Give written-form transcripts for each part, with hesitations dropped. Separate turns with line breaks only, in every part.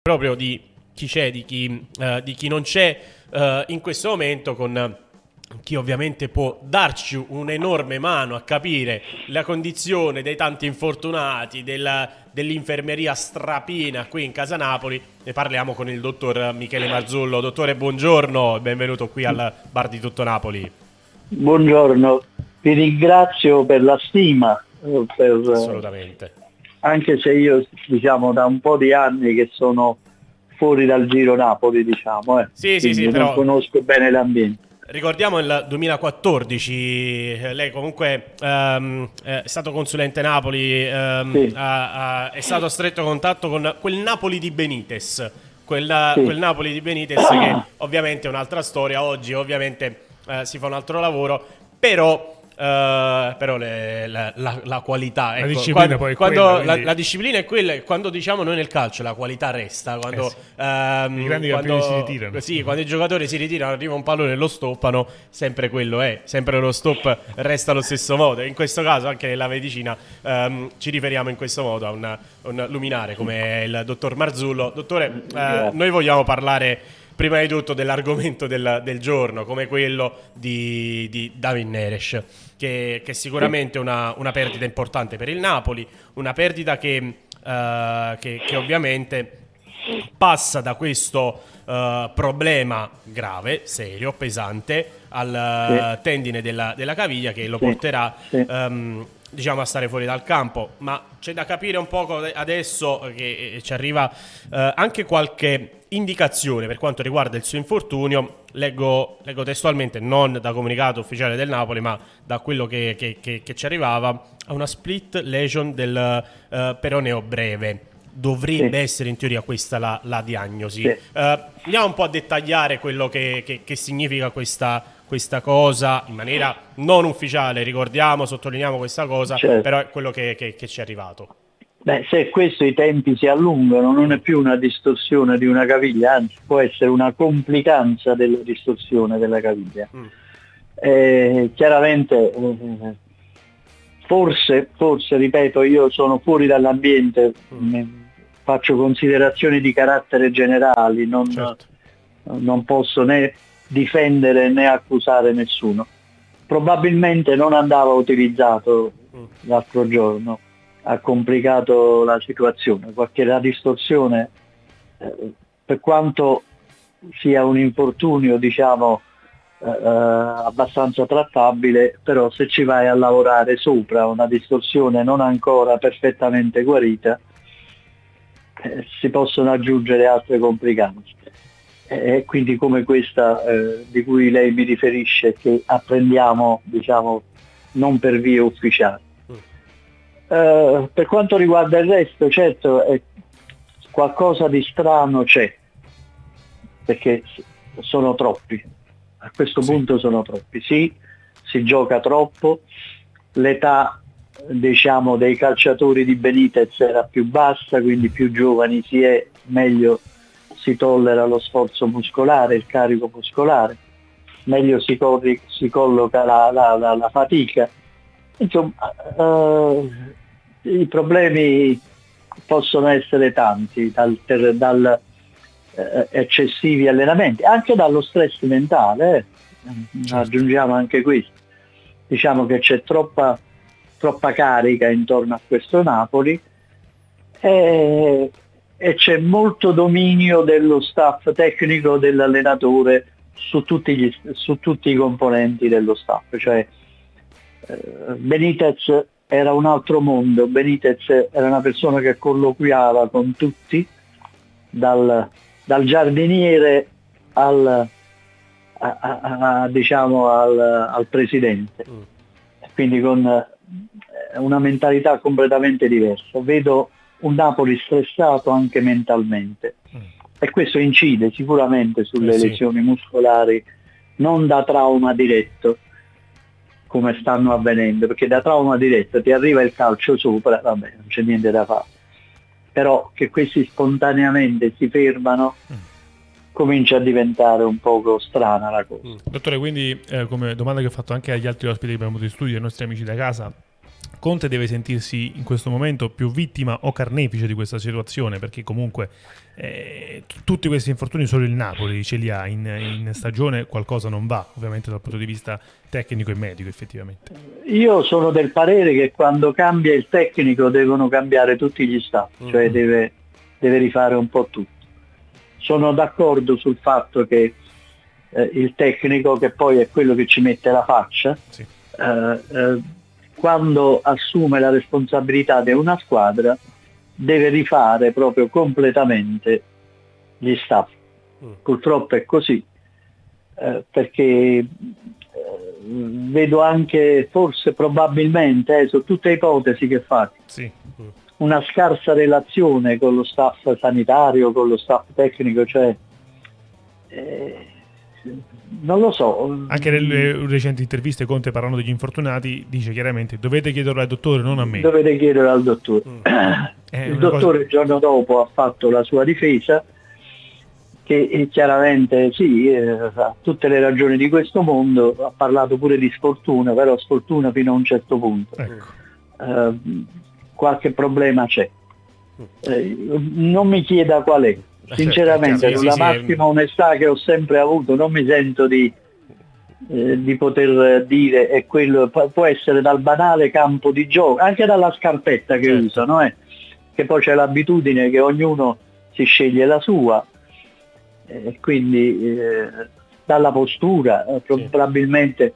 proprio di chi c'è, di chi non c'è in questo momento, con chi ovviamente può darci un'enorme mano a capire la condizione dei tanti infortunati, dell'infermeria strapina qui in Casa Napoli. Ne parliamo con il dottor Michele Marzullo. Dottore, buongiorno e benvenuto qui al Bar di Tutto Napoli.
Buongiorno, vi ringrazio per la stima,
Assolutamente.
Anche se io, diciamo, da un po' di anni che sono fuori dal Giro Napoli, diciamo,
Sì,
non
però
conosco bene l'ambiente.
ricordiamo il 2014, lei comunque è stato consulente Napoli,
Sì.
è stato a stretto contatto con quel Napoli di Benitez, quel Napoli di Benitez che ovviamente è un'altra storia. Oggi ovviamente si fa un altro lavoro, però la qualità, ecco,
la disciplina poi è quella,
la disciplina è quella, e quando diciamo noi nel calcio la qualità resta, quando
i grandi campioni si ritirano.
Sì, quando i giocatori si ritirano, arriva un pallone e lo stoppano, sempre quello è, sempre lo stop resta allo stesso modo. In questo caso anche nella medicina ci riferiamo in questo modo a un luminare come il dottor Marzullo. Dottore, noi vogliamo parlare prima di tutto dell'argomento del giorno, come quello di David Neres, che è sicuramente una perdita importante per il Napoli, una perdita che ovviamente passa da questo problema grave, serio, pesante, al tendine della caviglia, che lo porterà diciamo a stare fuori dal campo. Ma c'è da capire un poco adesso che ci arriva anche qualche indicazione per quanto riguarda il suo infortunio. Leggo testualmente, non da comunicato ufficiale del Napoli, ma da quello che ci arrivava, a una split lesion del peroneo breve. Dovrebbe essere in teoria questa la diagnosi. Andiamo un po' a dettagliare quello che significa questa cosa in maniera non ufficiale, sottolineiamo questa cosa, però è quello che ci è arrivato.
Beh, se questo i tempi si allungano, non è più una distorsione di una caviglia, anzi può essere una complicanza della distorsione della caviglia. Chiaramente, forse, ripeto, io sono fuori dall'ambiente, faccio considerazioni di carattere generali, non posso né difendere né accusare nessuno. Probabilmente non andava utilizzato l'altro giorno, ha complicato la situazione, perché la distorsione, per quanto sia un infortunio, diciamo, abbastanza trattabile, però se ci vai a lavorare sopra una distorsione non ancora perfettamente guarita, si possono aggiungere altre complicanze. E quindi come questa di cui lei mi riferisce, che apprendiamo, diciamo, non per vie ufficiali. Per quanto riguarda il resto, certo, qualcosa di strano c'è, perché sono troppi, a questo punto sono troppi. Sì, si gioca troppo, l'età, diciamo, dei calciatori di Benitez era più bassa, quindi più giovani si è, meglio si tollera lo sforzo muscolare, il carico muscolare, meglio si colloca la fatica. Insomma, i problemi possono essere tanti, dal eccessivi allenamenti, anche dallo stress mentale, aggiungiamo anche questo. Diciamo che c'è troppa carica intorno a questo Napoli e c'è molto dominio dello staff tecnico, dell'allenatore su tutti i componenti dello staff. Cioè, Benitez era un altro mondo, Benitez era una persona che colloquiava con tutti, dal giardiniere diciamo al presidente, quindi con una mentalità completamente diversa. Vedo un Napoli stressato anche mentalmente e questo incide sicuramente sulle lesioni muscolari, non da trauma diretto come stanno avvenendo, perché da trauma diretto ti arriva il calcio sopra, vabbè, non c'è niente da fare, però che questi spontaneamente si fermano comincia a diventare un poco strana la cosa.
Dottore, quindi come domanda che ho fatto anche agli altri ospiti che abbiamo avuto in studio, ai nostri amici da casa, Conte deve sentirsi in questo momento più vittima o carnefice di questa situazione, perché comunque tutti questi infortuni solo il Napoli ce li ha in stagione, qualcosa non va ovviamente dal punto di vista tecnico e medico effettivamente.
Io sono del parere che quando cambia il tecnico devono cambiare tutti gli staff, cioè deve rifare un po' tutto. Sono d'accordo sul fatto che il tecnico, che poi è quello che ci mette la faccia,
sì,
quando assume la responsabilità di una squadra deve rifare proprio completamente gli staff. Purtroppo è così, perché vedo anche, forse probabilmente, su tutte ipotesi che faccio,
sì,
una scarsa relazione con lo staff sanitario, con lo staff tecnico, cioè non lo so.
Anche nelle recenti interviste Conte, parlando degli infortunati, dice chiaramente: dovete chiederlo al dottore, non a me.
Dovete chiedere al dottore. Il dottore il giorno dopo ha fatto la sua difesa, che chiaramente sì, ha tutte le ragioni di questo mondo, ha parlato pure di sfortuna, però sfortuna fino a un certo punto.
Ecco.
Qualche problema c'è. Non mi chieda qual è. Sinceramente, con la massima onestà che ho sempre avuto, non mi sento di poter dire è quello. Può essere dal banale campo di gioco, anche dalla scarpetta che usano, che poi c'è l'abitudine che ognuno si sceglie la sua, quindi dalla postura, probabilmente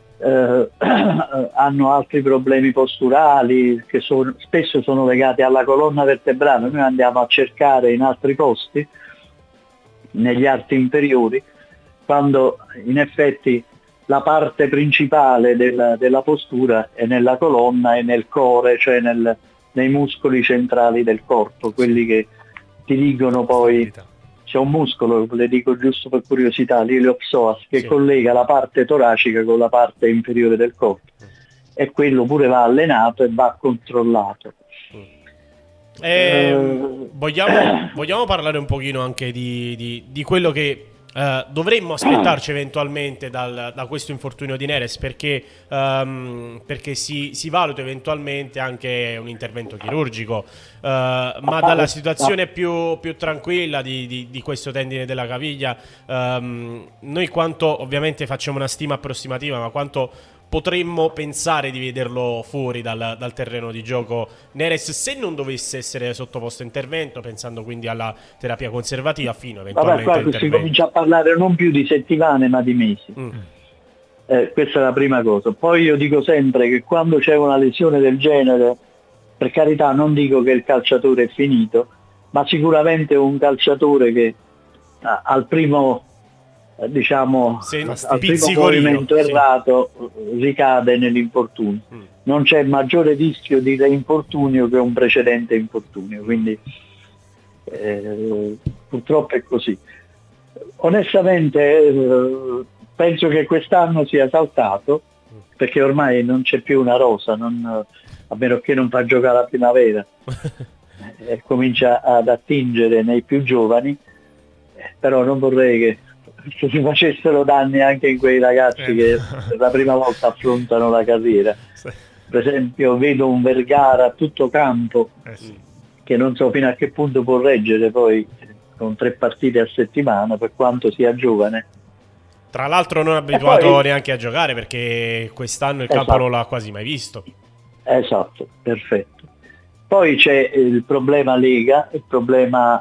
hanno altri problemi posturali che spesso sono legati alla colonna vertebrale. Noi andiamo a cercare in altri posti, negli arti inferiori, quando in effetti la parte principale della postura è nella colonna e nel core, cioè nei muscoli centrali del corpo, quelli che dirigono poi. C'è un muscolo, le dico giusto per curiosità, l'iliopsoas, che collega la parte toracica con la parte inferiore del corpo, e quello pure va allenato e va controllato.
Vogliamo parlare un pochino anche di quello che dovremmo aspettarci eventualmente da questo infortunio di Neres, perché si valuta eventualmente anche un intervento chirurgico, ma dalla situazione più tranquilla di questo tendine della caviglia, noi quanto, ovviamente facciamo una stima approssimativa, ma quanto potremmo pensare di vederlo fuori dal terreno di gioco Neres, se non dovesse essere sottoposto a intervento, pensando quindi alla terapia conservativa fino eventualmente all'intervento?
Si comincia a parlare non più di settimane ma di mesi. Questa è la prima cosa. Poi io dico sempre che quando c'è una lesione del genere, per carità, non dico che il calciatore è finito, ma sicuramente un calciatore che al primo al primo movimento errato ricade nell'infortunio. Non c'è maggiore rischio di reinfortunio che un precedente infortunio, quindi purtroppo è così. Onestamente penso che quest'anno sia saltato, perché ormai non c'è più una rosa, a meno che non fa giocare la primavera e comincia ad attingere nei più giovani, però non vorrei che si facessero danni anche in quei ragazzi che per la prima volta affrontano la carriera. Per esempio vedo un Vergara a tutto campo, che non so fino a che punto può reggere poi con 3 partite a settimana, per quanto sia giovane.
Tra l'altro non abituato neanche a giocare, perché quest'anno il campo non l'ha quasi mai visto.
Esatto, perfetto. Poi c'è il problema Lega, il problema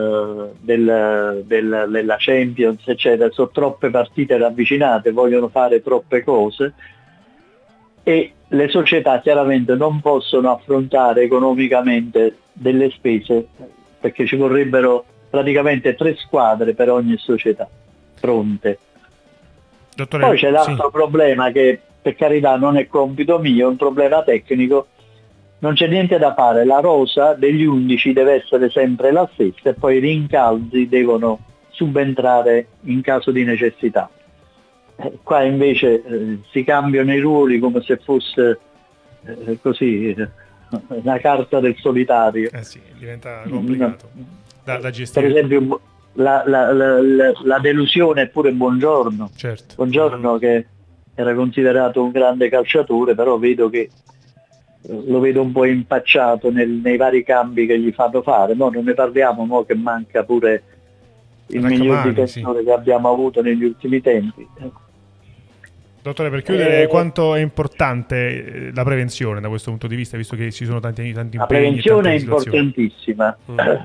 della Champions, eccetera. Sono troppe partite ravvicinate, vogliono fare troppe cose e le società chiaramente non possono affrontare economicamente delle spese, perché ci vorrebbero praticamente 3 squadre per ogni società pronte.
Dottore,
poi c'è l'altro problema, che per carità non è compito mio, è un problema tecnico. Non c'è niente da fare, la rosa degli 11 deve essere sempre la stessa e poi i rincalzi devono subentrare in caso di necessità. Qua invece si cambiano i ruoli come se fosse così una carta del solitario.
Sì, diventa complicato da gestire.
Per esempio la delusione è pure Buongiorno.
Certo.
Buongiorno che era considerato un grande calciatore, però vedo che lo vedo un po' impacciato nei vari cambi che gli fanno fare. No, non ne parliamo, mo che manca pure il miglior difensore che abbiamo avuto negli ultimi tempi.
Dottore, per chiudere, quanto è importante la prevenzione da questo punto di vista, visto che ci sono tanti impegni?
La prevenzione è importantissima.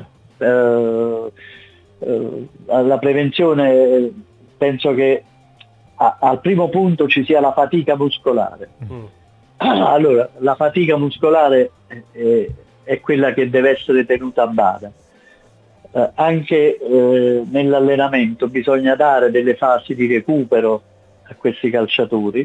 La prevenzione, penso che al primo punto ci sia la fatica muscolare. Allora, la fatica muscolare è quella che deve essere tenuta a bada. Anche nell'allenamento bisogna dare delle fasi di recupero a questi calciatori.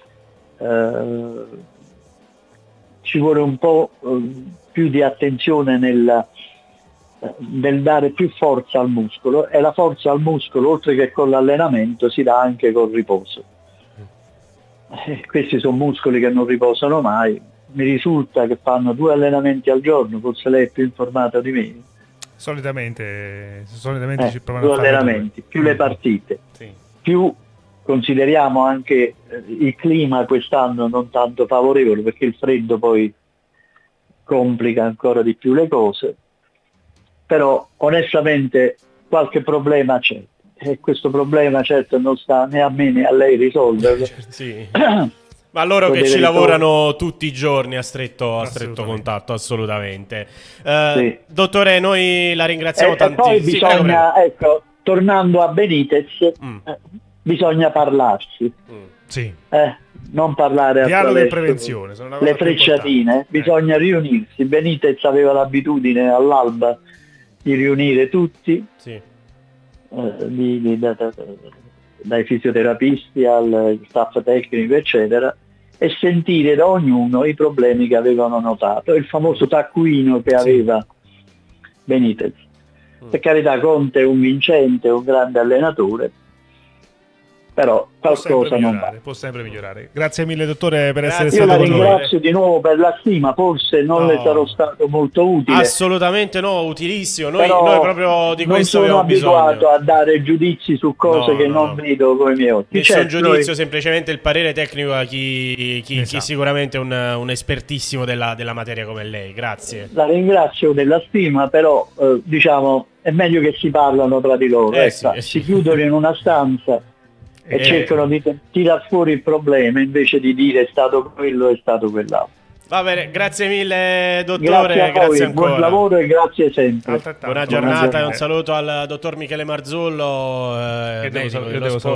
Ci vuole un po' più di attenzione nel dare più forza al muscolo, e la forza al muscolo, oltre che con l'allenamento, si dà anche col riposo. Questi sono muscoli che non riposano mai. Mi risulta che fanno 2 allenamenti al giorno, forse lei è più informato di me.
Solitamente ci provano
2
a fare
allenamenti, più le partite,
sì.
Più consideriamo anche il clima quest'anno non tanto favorevole, perché il freddo poi complica ancora di più le cose, però onestamente qualche problema c'è, e questo problema certo non sta né a me né a lei risolverlo.
Sì. Ma loro che ci lavorano tutti i giorni a stretto contatto, assolutamente.
Sì.
Dottore, noi la ringraziamo tantissimo.
E poi bisogna, tornando a Benitez, bisogna parlarsi.
Sì.
Non parlare
dialogo e prevenzione, sono
le frecciatine, bisogna riunirsi. Benitez aveva l'abitudine all'alba di riunire tutti,
sì.
Dai fisioterapisti al staff tecnico eccetera, e sentire da ognuno i problemi che avevano notato, il famoso taccuino che aveva Benitez. Per carità, Conte è un vincente, un grande allenatore, però qualcosa non va.
Può sempre migliorare. Grazie mille, dottore, per essere
stato
con noi.
Io la ringrazio di nuovo per la stima, forse non le sarò stato molto utile.
Assolutamente no, utilissimo. Noi proprio di questo abbiamo bisogno.
Non sono abituato a dare giudizi su cose che non vedo con i miei occhi.
Nessun giudizio, semplicemente il parere tecnico a chi sicuramente è un espertissimo della materia come lei. Grazie.
La ringrazio della stima, però diciamo è meglio che si parlano tra di loro. Si chiudono in una stanza e cercano di tirar fuori il problema, invece di dire è stato quello, è stato quell'altro.
Va bene, grazie mille dottore,
grazie
ancora.
Buon lavoro e grazie sempre.
Buona giornata e un saluto al dottor Michele Marzullo, medico dello sport.